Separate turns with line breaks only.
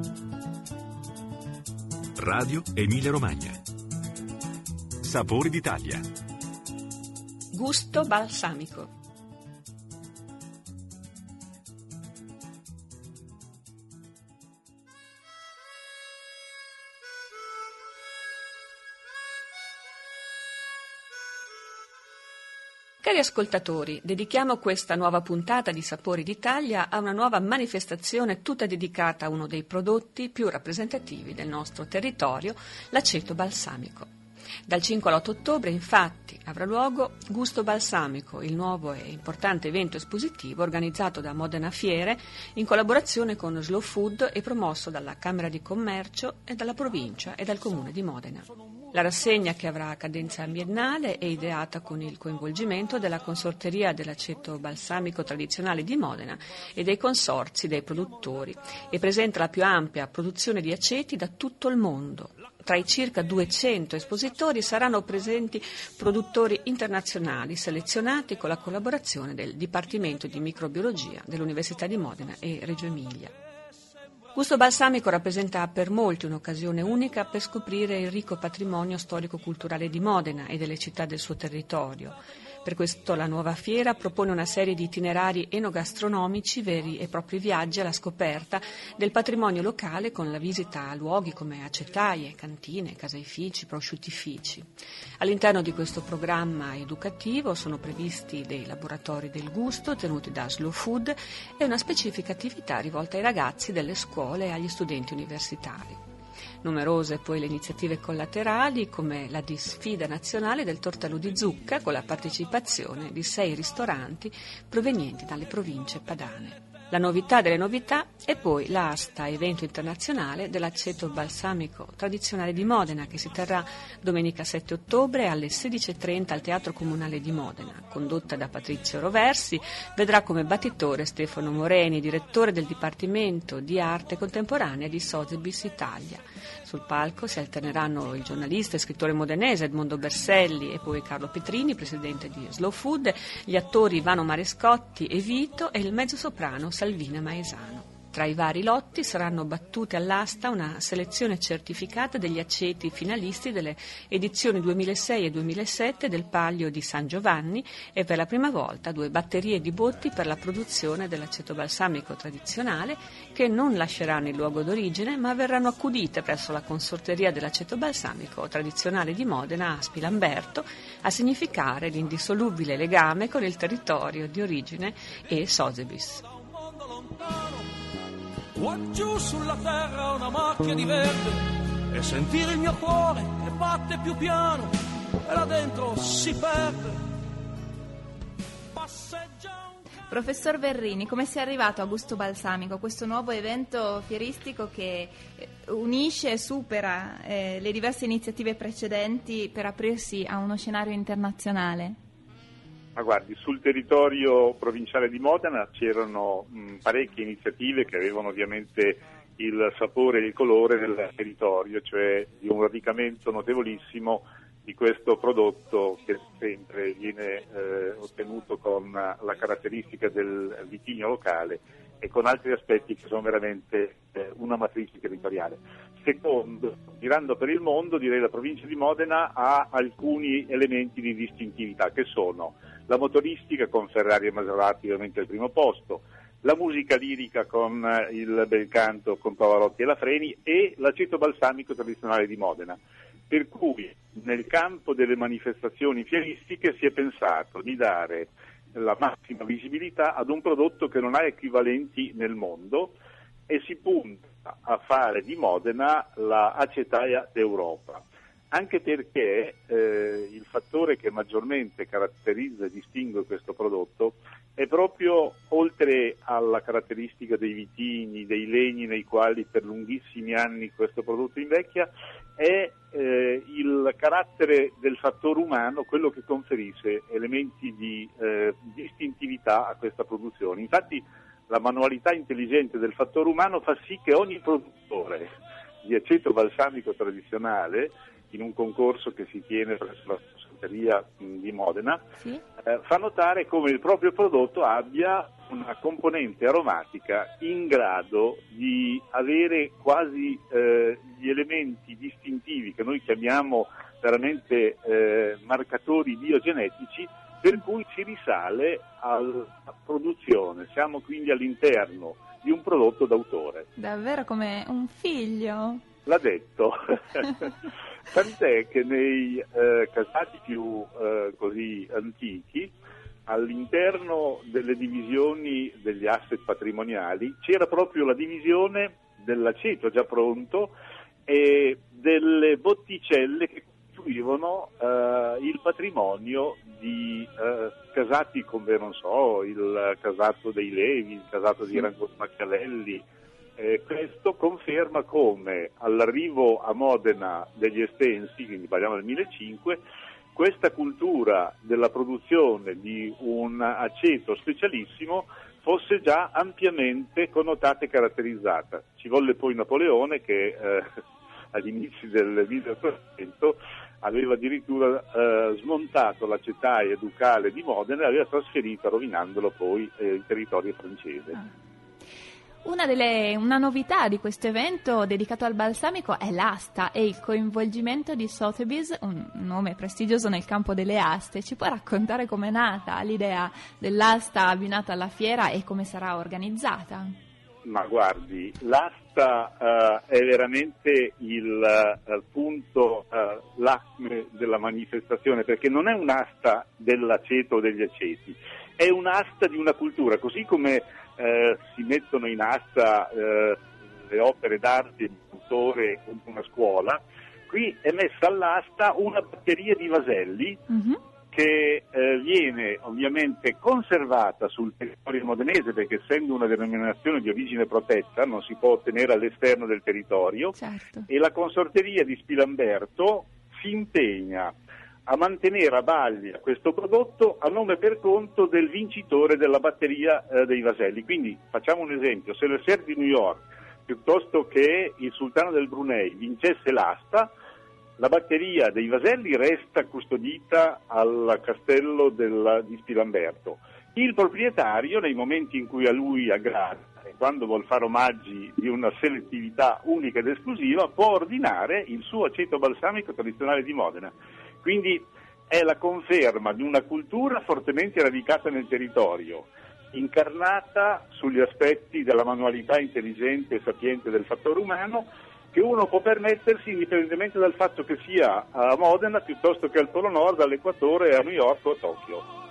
Radio Emilia Romagna. Sapori d'Italia.
Gusto balsamico. Cari ascoltatori, dedichiamo questa nuova puntata di Sapori d'Italia a una nuova manifestazione tutta dedicata a uno dei prodotti più rappresentativi del nostro territorio, l'aceto balsamico. Dal 5 all'8 ottobre, infatti, avrà luogo Gusto Balsamico, il nuovo e importante evento espositivo organizzato da Modena Fiere in collaborazione con Slow Food e promosso dalla Camera di Commercio e dalla provincia e dal Comune di Modena. La rassegna, che avrà cadenza biennale, è ideata con il coinvolgimento della Consorteria dell'aceto balsamico tradizionale di Modena e dei consorzi dei produttori e presenta la più ampia produzione di aceti da tutto il mondo. Tra i circa 200 espositori saranno presenti produttori internazionali selezionati con la collaborazione del Dipartimento di Microbiologia dell'Università di Modena e Reggio Emilia. Gusto Balsamico rappresenta per molti un'occasione unica per scoprire il ricco patrimonio storico-culturale di Modena e delle città del suo territorio. Per questo la nuova fiera propone una serie di itinerari enogastronomici, veri e propri viaggi alla scoperta del patrimonio locale con la visita a luoghi come acetaie, cantine, caseifici, prosciuttifici. All'interno di questo programma educativo sono previsti dei laboratori del gusto tenuti da Slow Food e una specifica attività rivolta ai ragazzi delle scuole e agli studenti universitari. Numerose poi le iniziative collaterali, come la sfida nazionale del tortello di zucca, con la partecipazione di 6 ristoranti provenienti dalle province padane. La novità delle novità è poi l'asta evento internazionale dell'aceto balsamico tradizionale di Modena, che si terrà domenica 7 ottobre alle 16:30 al Teatro Comunale di Modena. Condotta da Patrizio Roversi, vedrà come battitore Stefano Moreni, direttore del Dipartimento di Arte Contemporanea di Sotheby's Italia. Sul palco si alterneranno il giornalista e scrittore modenese Edmondo Berselli e poi Carlo Petrini, presidente di Slow Food, gli attori Ivano Marescotti e Vito e il mezzosoprano Salvina Maesano. Tra i vari lotti saranno battute all'asta una selezione certificata degli aceti finalisti delle edizioni 2006 e 2007 del Palio di San Giovanni e per la prima volta 2 batterie di botti per la produzione dell'aceto balsamico tradizionale che non lasceranno il luogo d'origine ma verranno accudite presso la Consorteria dell'aceto balsamico tradizionale di Modena a Spilamberto a significare l'indissolubile legame con il territorio di origine e Sotheby's.
Quaggiù sulla terra una macchia di verde e sentire il mio cuore che batte più piano e là dentro si perde. Passeggia.
Professor Verrini, come si è arrivato a Gusto Balsamico, questo nuovo evento fieristico che unisce e supera le diverse iniziative precedenti per aprirsi a uno scenario internazionale?
Ma guardi, sul territorio provinciale di Modena c'erano parecchie iniziative che avevano ovviamente il sapore e il colore del territorio, cioè di un radicamento notevolissimo di questo prodotto che sempre viene ottenuto con la caratteristica del vitigno locale e con altri aspetti che sono veramente una matrice territoriale. Secondo, girando per il mondo, direi la provincia di Modena ha alcuni elementi di distintività che sono la motoristica con Ferrari e Maserati ovviamente al primo posto, la musica lirica con il bel canto con Pavarotti e Lafreni e l'aceto balsamico tradizionale di Modena. Per cui nel campo delle manifestazioni fieristiche si è pensato di dare la massima visibilità ad un prodotto che non ha equivalenti nel mondo e si punta a fare di Modena la acetaia d'Europa. Anche perché il fattore che maggiormente caratterizza e distingue questo prodotto è proprio, oltre alla caratteristica dei vitigni, dei legni nei quali per lunghissimi anni questo prodotto invecchia, è il carattere del fattore umano, quello che conferisce elementi di distintività a questa produzione. Infatti la manualità intelligente del fattore umano fa sì che ogni produttore di aceto balsamico tradizionale, in un concorso che si tiene presso la Consorteria di Modena, fa notare come il proprio prodotto abbia una componente aromatica in grado di avere quasi gli elementi distintivi che noi chiamiamo veramente marcatori biogenetici, per cui si risale alla produzione. Siamo quindi all'interno di un prodotto d'autore.
Davvero come un figlio.
L'ha detto. Tant'è che nei casati più così antichi, all'interno delle divisioni degli asset patrimoniali, c'era proprio la divisione dell'aceto già pronto e delle botticelle che costituivano il patrimonio di casati come, non so, il casato dei Levi, il casato di Rangoni Machiavelli. Questo conferma come all'arrivo a Modena degli Estensi, quindi parliamo del 1500, questa cultura della produzione di un aceto specialissimo fosse già ampiamente connotata e caratterizzata. Ci volle poi Napoleone che agli inizi del 1800 aveva addirittura smontato l'acetaia ducale di Modena e l'aveva trasferita, rovinandolo poi in territorio francese.
Una novità di questo evento dedicato al balsamico è l'asta e il coinvolgimento di Sotheby's, un nome prestigioso nel campo delle aste. Ci può raccontare com'è nata l'idea dell'asta abbinata alla fiera e come sarà organizzata?
Ma guardi, l'asta è veramente il punto l'acme della manifestazione, perché non è un'asta dell'aceto o degli aceti, è un'asta di una cultura, così come si mettono in asta le opere d'arte di un autore con una scuola. Qui è messa all'asta una batteria di vaselli che viene ovviamente conservata sul territorio modenese, perché essendo una denominazione di origine protetta non si può ottenere all'esterno del territorio.
Certo.
E la consorteria di Spilamberto si impegna a mantenere a Baglia questo prodotto a nome per conto del vincitore della batteria dei vaselli. Quindi facciamo un esempio: se l'Esser di New York piuttosto che il sultano del Brunei vincesse l'asta, la batteria dei vaselli resta custodita al castello di Spilamberto. Il proprietario, nei momenti in cui a lui aggrada e quando vuol fare omaggi di una selettività unica ed esclusiva, può ordinare il suo aceto balsamico tradizionale di Modena. Quindi è la conferma di una cultura fortemente radicata nel territorio, incarnata sugli aspetti della manualità intelligente e sapiente del fattore umano, che uno può permettersi indipendentemente dal fatto che sia a Modena piuttosto che al Polo Nord, all'Equatore, a New York o a Tokyo.